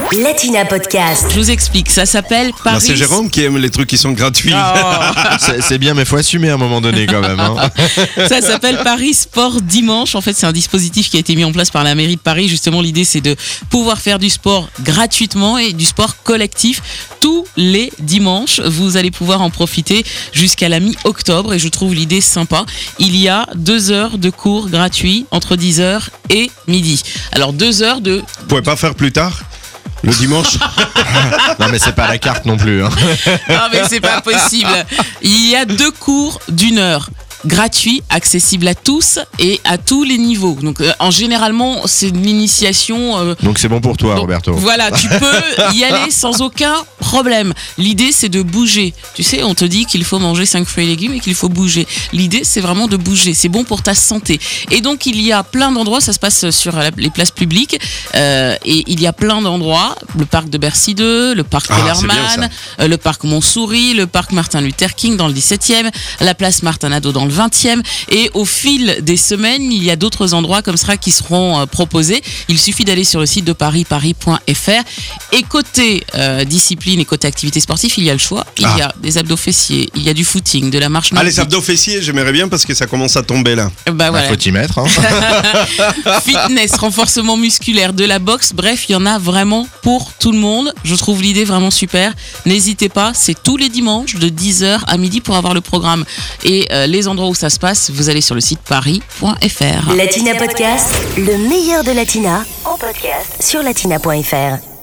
Latina Podcast. Je vous explique, ça s'appelle Paris. C'est Jérôme qui aime les trucs qui sont gratuits. C'est bien, mais il faut assumer à un moment donné quand même. Hein. Ça s'appelle Paris Sport Dimanche. En fait, c'est un dispositif qui a été mis en place par la mairie de Paris. Justement, l'idée, c'est de pouvoir faire du sport gratuitement et du sport collectif tous les dimanches. Vous allez pouvoir en profiter jusqu'à la mi-octobre et je trouve l'idée sympa. Il y a 2 heures de cours gratuits entre 10h et midi. Alors 2 heures de... Vous pouvez pas faire plus tard le dimanche? Non mais c'est pas à la carte non plus. Hein. Non mais c'est pas possible. Il y a 2 cours d'1 heure. Gratuit, accessible à tous et à tous les niveaux. Donc, généralement, c'est de l'initiation. Donc, c'est bon pour toi, donc, Roberto. Voilà, tu peux y aller sans aucun problème. L'idée, c'est de bouger. Tu sais, on te dit qu'il faut manger 5 fruits et légumes et qu'il faut bouger. L'idée, c'est vraiment de bouger. C'est bon pour ta santé. Et donc, il y a plein d'endroits. Ça se passe sur les places publiques. Et il y a plein d'endroits. Le parc de Bercy 2, le parc Kellerman, le parc Montsouris, le parc Martin Luther King dans le 17e, la place Martin Hadot dans le 20e, et au fil des semaines, il y a d'autres endroits comme ça qui seront proposés. Il suffit d'aller sur le site de paris.fr. Et côté discipline et côté activité sportive, il y a le choix. Il y a des abdos fessiers, il y a du footing, de la marche nordique. Les abdos fessiers, j'aimerais bien parce que ça commence à tomber là. Voilà. Faut y mettre. Hein. Fitness, renforcement musculaire, de la boxe, bref, il y en a vraiment pour tout le monde. Je trouve l'idée vraiment super. N'hésitez pas, c'est tous les dimanches de 10h à midi pour avoir le programme. Et les endroits où ça se passe, vous allez sur le site paris.fr. Latina Podcast, le meilleur de Latina en podcast sur latina.fr.